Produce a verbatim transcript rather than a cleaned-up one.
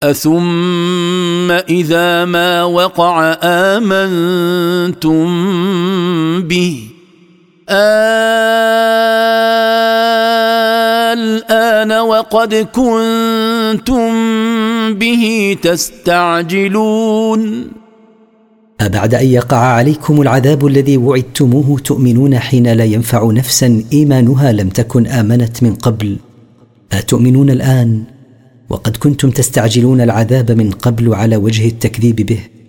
أثم إذا ما وقع آمنتم به الآن وقد كنتم به تستعجلون. أبعد أن يقع عليكم العذاب الذي وعدتموه تؤمنون حين لا ينفع نفسا إيمانها لم تكن آمنت من قبل؟ أتؤمنون الآن وقد كنتم تستعجلون العذاب من قبل على وجه التكذيب به؟